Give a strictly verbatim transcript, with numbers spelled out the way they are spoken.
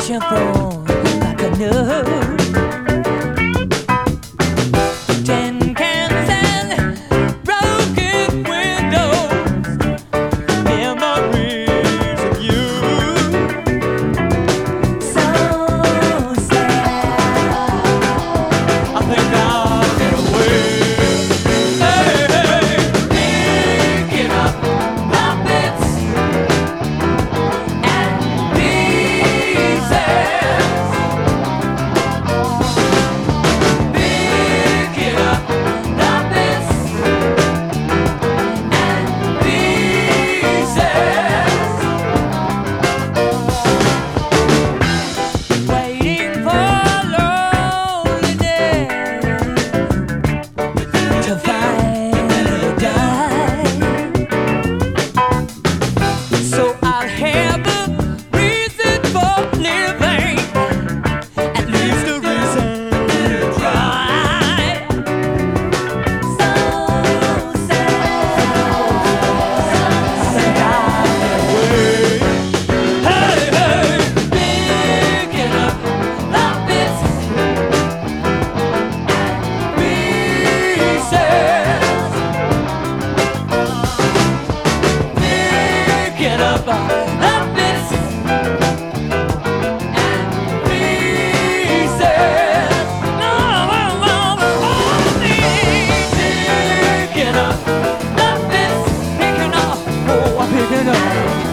pushing for like a nut. Tin cans and broken windows, memories of you. So sad. I think I'll get away. Hey, hey, picking up my bits and pieces. Picking up the bits and pieces. Waiting for loneliness to finally die. So I'll have a reason for living, at least a reason to try. So sad, sad away. Hey, hey, picking up the bits and pieces. Picking up the bits and pieces. No, no, no, no, picking up the bits, picking up, oh, I'm picking up.